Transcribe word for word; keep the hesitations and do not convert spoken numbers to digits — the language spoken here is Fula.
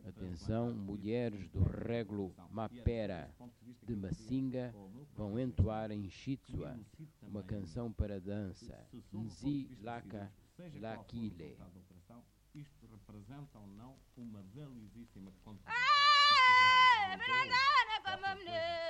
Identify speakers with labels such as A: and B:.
A: Atenção, mulheres do Régulo Mapera de Massinga vão entoar em Chitsua uma canção para dança, Nzi Laka Lakile.
B: Isto representa ou não uma valiosíssima contribuição.
C: Ah,